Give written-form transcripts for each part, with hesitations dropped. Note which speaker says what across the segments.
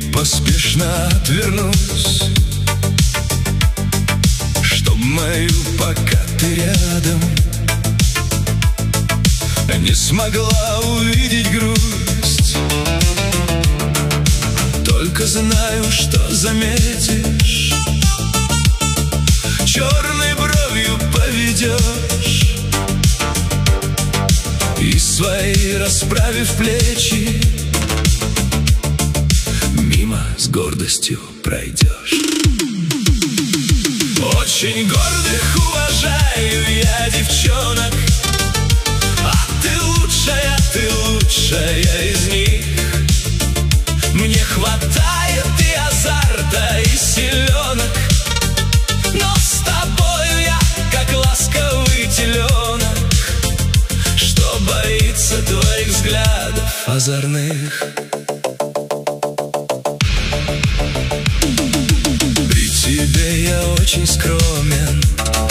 Speaker 1: поспешно отвернусь, чтоб мою, пока ты рядом, не смогла увидеть грусть. Только знаю, что заметишь, черной бровью поведешь, и свои, расправив плечи, мимо с гордостью пройдешь. Очень гордых уважаю я девчонок, а ты лучшая из них. Мне хватает и азарта, и силенок, но с тобою я как ласковый теленок, что боится твоих взглядов озорных. При тебе я очень скромен,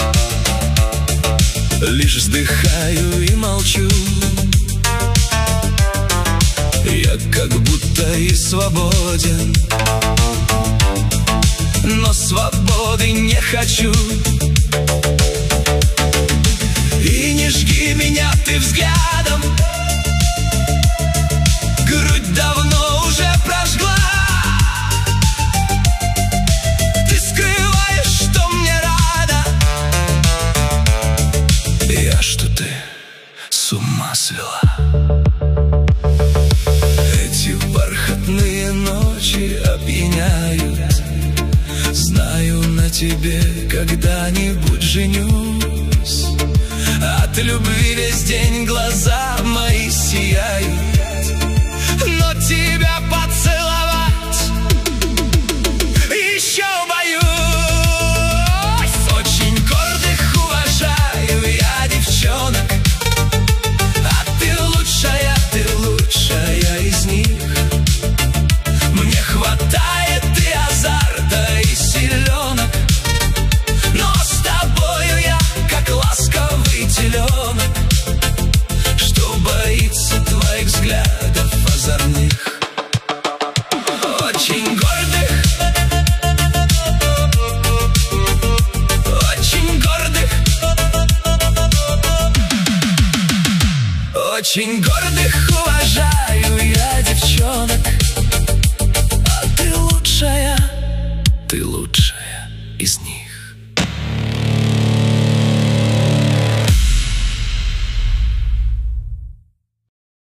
Speaker 1: лишь вздыхаю и молчу. Я как будто и свободен, но свободы не хочу. И не жги меня ты взглядом, грудь давно уже прожгла. Ты скрываешь, что мне рада, я что ты с ума свела. Эти бархатные ночи опьяняют, знаю, на тебе когда-нибудь женюсь. От любви весь день глаза мои сияют, но тебя поцеловать еще боюсь. Очень гордых уважаю я девчонок, а ты лучшая из них. Мне хватает и азарта, и силенок, но с тобою я как ласковый теленок, что боится твоих взглядов озорных. Очень гордых, очень гордых, очень гордых уважаю я девчонок, а ты лучшая из них.